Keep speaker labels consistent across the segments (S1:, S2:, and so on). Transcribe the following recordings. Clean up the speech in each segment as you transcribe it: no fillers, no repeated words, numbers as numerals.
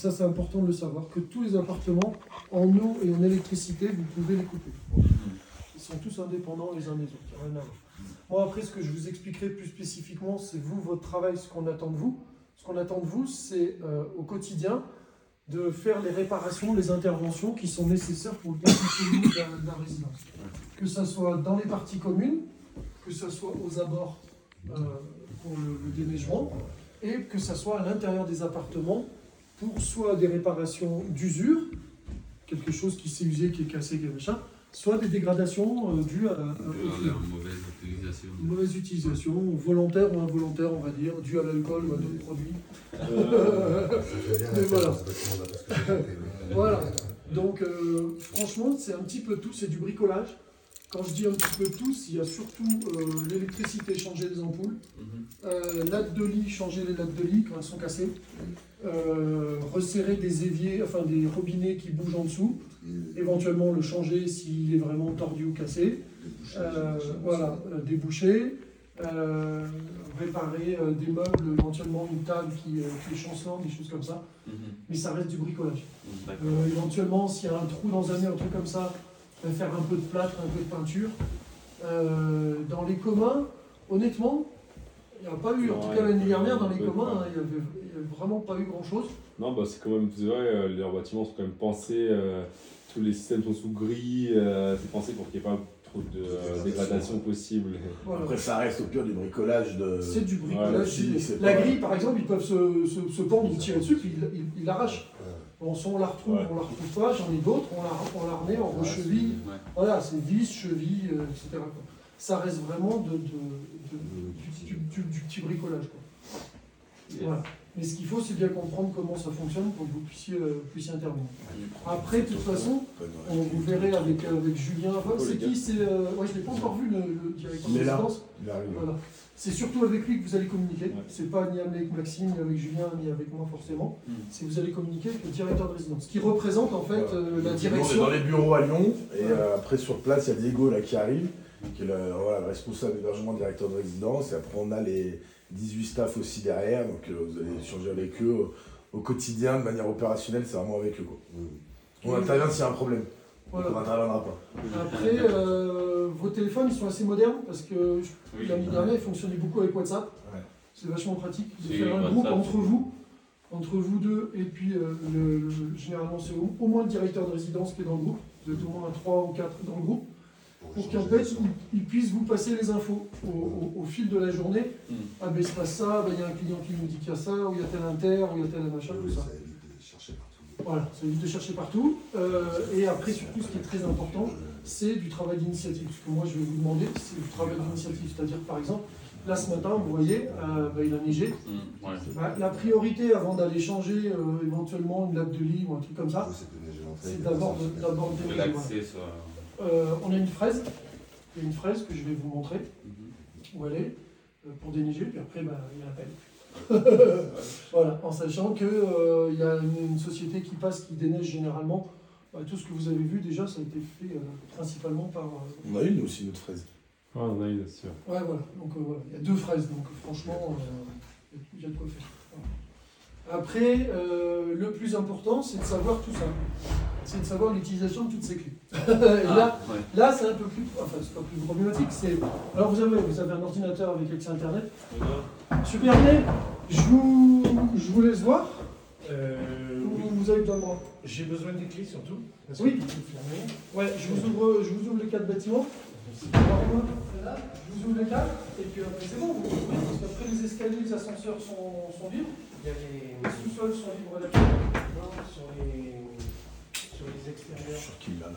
S1: Ça, c'est important de le savoir, que tous les appartements, en eau et en électricité, vous pouvez les couper. Ils sont tous indépendants les uns des autres, il n'y a rien à voir. Moi, après, ce que je vous expliquerai plus spécifiquement, c'est vous, votre travail, ce qu'on attend de vous. Ce qu'on attend de vous, c'est au quotidien de faire les réparations, les interventions qui sont nécessaires pour le bien fonctionnement de la résidence. Que ce soit dans les parties communes, que ce soit aux abords pour le déneigement, et que ce soit à l'intérieur des appartements pour soit des réparations d'usure, quelque chose qui s'est usé, qui est cassé, qui est machin, soit des dégradations dues à une mauvaise utilisation, volontaire ou involontaire, on va dire, due à l'alcool ou à d'autres produits. Mais voilà. Voilà. Donc, franchement, c'est un petit peu tout, c'est du bricolage. Quand je dis un petit peu tous, il y a surtout l'électricité, changer les ampoules, lattes de lit, changer les lattes de lit quand elles sont cassées, resserrer des éviers, enfin des robinets qui bougent en dessous, éventuellement le changer s'il est vraiment tordu ou cassé, voilà, déboucher, réparer des meubles, éventuellement une table qui est chancelante, des choses comme ça, mais ça reste du bricolage. Éventuellement, s'il y a un trou dans un mur, un truc comme ça, faire un peu de plâtre, un peu de peinture. Dans les communs, honnêtement, il n'y a pas eu, en tout cas l'année dernière, dans les communs, il n'y avait vraiment pas eu grand-chose.
S2: Non, bah, c'est quand même, c'est vrai, leurs bâtiments sont quand même pensés, tous les systèmes sont sous gris, c'est pensé pour qu'il n'y ait pas trop de dégradation possible.
S3: Voilà. Après, ça reste au pire du bricolage.
S1: C'est du bricolage. La grille, par exemple, ils peuvent se pendre ou tirer dessus, puis ils l'arrachent. Bon, soit on la retrouve, on la retrouve pas, j'en ai d'autres, on la remet, on recheville. Voilà, c'est vis, cheville, etc. Ça reste vraiment du petit bricolage. Voilà. Mais ce qu'il faut, c'est bien comprendre comment ça fonctionne pour que vous puissiez intervenir. Après, de toute façon, vous verrez avec Julien. C'est qui c'est ouais, je n'ai pas encore vu le directeur de résidence. Voilà. C'est surtout avec lui que vous allez communiquer. C'est pas ni avec Maxime, ni avec Julien, ni avec moi forcément. C'est vous allez communiquer avec le directeur de résidence, qui représente en fait la direction.
S3: On est dans les bureaux à Lyon, et après sur place, il y a Diego là, qui arrive, qui est le responsable d'hébergement, directeur de résidence, et après on a les 18 staffs aussi derrière, donc vous allez échanger avec eux au quotidien, de manière opérationnelle, c'est vraiment avec eux. Quoi. On intervient s'il y a un problème. Voilà. On n'interviendra pas.
S1: Après, vos téléphones, ils sont assez modernes parce que l'année dernière, ils fonctionnaient beaucoup avec WhatsApp. Ouais. C'est vachement pratique de faire un groupe entre vous deux, et puis généralement, c'est au moins le directeur de résidence qui est dans le groupe. Vous êtes au moins 3 ou 4 dans le groupe. Pour qu'en fait, ils puissent vous passer les infos au fil de la journée. Ah ben il se passe ça, il y a un client qui nous dit qu'il y a ça, ou il y a tel inter, ou il y a tel machin, tout ça. Voilà, ça évite de chercher partout. Et après, surtout, ce qui est très important, c'est du travail d'initiative. Ce que moi, je vais vous demander, c'est du travail d'initiative. C'est-à-dire, par exemple, là, ce matin, vous voyez, il a neigé. La priorité, avant d'aller changer éventuellement une latte de lit ou un truc comme ça, c'est d'abord déneiger. On a une fraise. Il y a une fraise que je vais vous montrer où elle est pour déneiger. Puis après, il y a la pelle. Voilà, en sachant qu'il y a une société qui passe, qui déneige généralement. Tout ce que vous avez vu déjà, ça a été fait principalement par...
S3: On a une aussi, notre fraise.
S2: Ah, on a une aussi.
S1: Ouais, voilà. Donc voilà, il y a 2 fraises, donc franchement, il y a de quoi faire. Voilà. Après, le plus important, c'est de savoir tout ça. C'est de savoir l'utilisation de toutes ces clés. Et là c'est un peu plus... Enfin, c'est pas plus problématique. Alors, vous avez un ordinateur avec accès Internet. Super bien. Je vous laisse voir. Vous avez besoin de moi.
S4: J'ai besoin des clés surtout.
S1: Oui. Ouais, je vous ouvre les 4 bâtiments. Là, je vous ouvre les 4 et puis après c'est bon. Parce qu'après les escaliers, les ascenseurs sont libres.
S4: Il y a les
S1: sous-sols sont libres à la
S4: sur les extérieurs.
S3: Sur qui là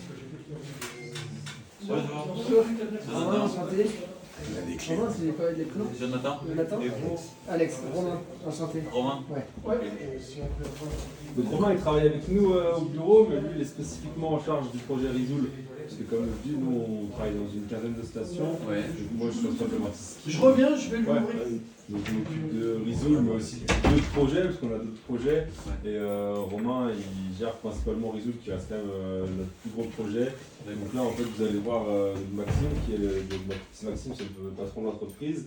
S5: Il a des clés. Romain, c'est quoi les prénoms?
S6: Jonathan.
S5: Alex. Romain, enchanté.
S6: Romain.
S5: Ouais.
S2: Donc Romain, il travaille avec nous au bureau, mais lui, il est spécifiquement en charge du projet Risoul. Parce que comme je dis, nous, on travaille dans une quinzaine de stations.
S6: Ouais.
S2: Moi, je suis responsable de l'artiste.
S1: Je reviens, je vais l'ouvrir.
S2: Donc on m'occupe de Risoul, mais aussi d'autres projets, parce qu'on a d'autres projets. Et Romain, il gère principalement Risoul, qui reste quand même notre plus gros projet. Donc là, en fait, vous allez voir Maxime, qui est Maxime, c'est le patron de l'entreprise.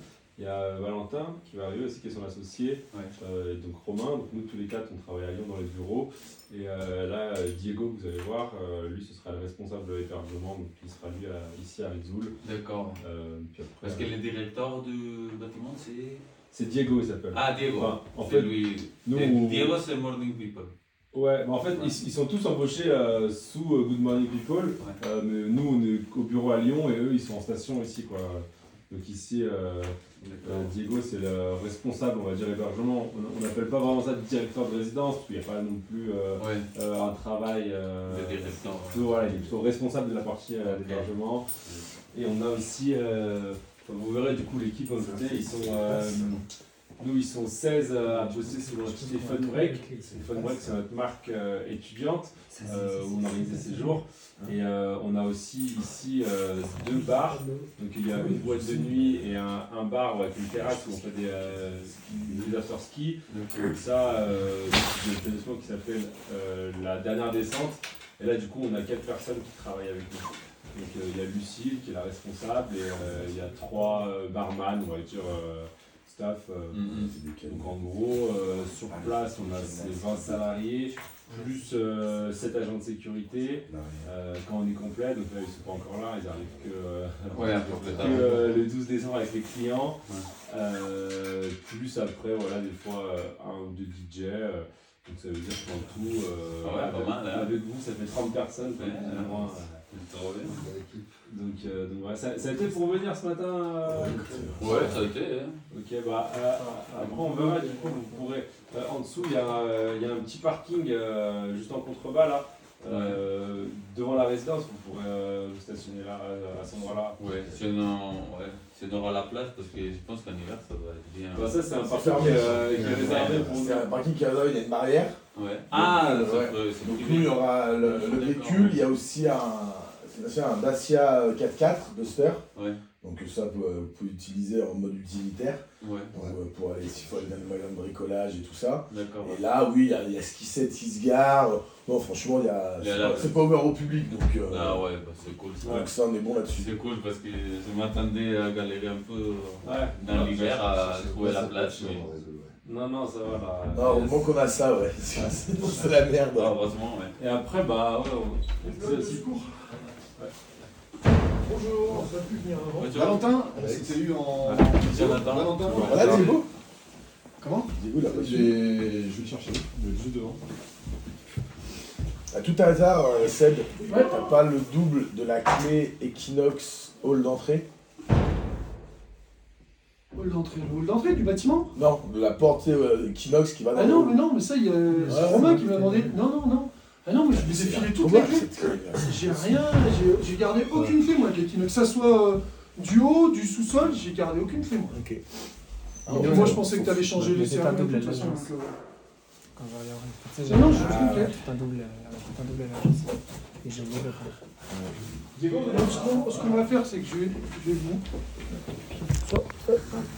S2: Il y a Valentin qui va arriver aussi, qui est son associé, donc Romain. Donc nous tous les quatre on travaille à Lyon dans les bureaux. Et là Diego, vous allez voir, lui ce sera le responsable de l'hébergement, donc il sera lui ici à Risoul.
S6: D'accord. Parce que le directeur du bâtiment
S2: c'est Diego, il s'appelle.
S6: Ah Diego.
S2: Enfin, en fait,
S6: lui.
S2: Nous,
S6: Diego c'est Morning People.
S2: Ouais, mais en fait, ils sont tous embauchés sous Good Morning People. Mais nous, on est au bureau à Lyon et eux, ils sont en station ici, quoi. Donc ici, Diego, c'est le responsable, on va dire, hébergement. On n'appelle pas vraiment ça directeur de résidence, parce qu'il n'y a pas non plus un travail...
S6: le directeur.
S2: Voilà, il est plutôt responsable de la partie d'hébergement. Et on a aussi... vous verrez, du coup, l'équipe, en fait, ils sont... Nous, ils sont 16 à bosser sur l'entité Fun Break. Fun Break, c'est notre marque étudiante où on organise des séjours. Et on a aussi ici 2 bars. Donc il y a une boîte de nuit et un bar avec une terrasse où on fait des after-ski. Donc ça, c'est une établissement qui s'appelle La Dernière Descente. Et là, du coup, on a 4 personnes qui travaillent avec nous. Donc il y a Lucille qui est la responsable et il y a 3 barman, on va dire. Staff. Donc en gros, sur place, on a 20 salariés, plus 7 agents de sécurité. Quand on est complet, donc là ils ne sont pas encore là, ils arrivent que le 12 décembre avec les clients. Plus après, voilà, des fois 1 ou 2 DJ. Donc ça veut dire qu'en tout, avec vous, ça fait 30 personnes. Donc ouais, ça a été pour venir ce matin.
S6: Ouais, ça a été.
S2: Ok, après on verra, du coup, vous pourrez. En dessous, il y a un petit parking juste en contrebas là. Devant la résidence, vous pourrez vous stationner là, à cet endroit-là.
S6: Ouais, c'est dans la place parce que je pense qu'en hiver ça doit être bien.
S2: Ça, c'est un parking qui est réservé pour nous.
S3: C'est un parking qui est réservé, il y a une barrière.
S6: Ouais.
S3: Donc nous, il y aura le véhicule, il y a aussi un Dacia 4x4 Duster.
S6: Ouais.
S3: Donc ça, vous pouvez utiliser en mode utilitaire.
S6: Ouais.
S3: Donc, pour aller s'il faut aller dans le magasin de bricolage et tout ça.
S6: D'accord.
S3: Et là, oui, il y a ski set, 6 gares. Non, franchement, c'est pas ouvert au public. Donc,
S6: ah ouais, c'est cool.
S3: Donc ça, on est bon là-dessus.
S6: C'est cool parce que je m'attendais à galérer un peu dans l'hiver à trouver la place.
S2: Non, ça va là.
S3: Non, au moment qu'on a ça, ouais. C'est la merde.
S6: Heureusement, ouais.
S2: Et après, c'est aussi court.
S1: Bonjour, on ne va plus venir avant.
S7: Valentin, c'était eu en.
S6: Valentin.
S3: Voilà, Diego.
S7: Comment
S3: Diego, là,
S7: Je vais le chercher, je vais juste devant.
S3: À tout hasard, Seb, t'as pas le double de la clé Equinox hall d'entrée?
S1: Hall d'entrée du bâtiment?
S3: Non, de la porte Equinox qui va dans
S1: Ah non, mais ça, c'est Romain qui m'a demandé. Non. Ah non, mais je les ai filé toutes les clés. J'ai rien, j'ai gardé aucune clé moi avec Equinox. Que ça soit du haut, du sous-sol, j'ai gardé aucune clé moi.
S3: Ok.
S1: Moi je pensais que t'avais changé les serrures de toute façon.
S5: Quand je regarde.
S1: Non, j'ai aucune clé.
S5: Un double à l'agence. Et j'ai oublié le prendre.
S1: Ce qu'on va faire, c'est que je vais vous.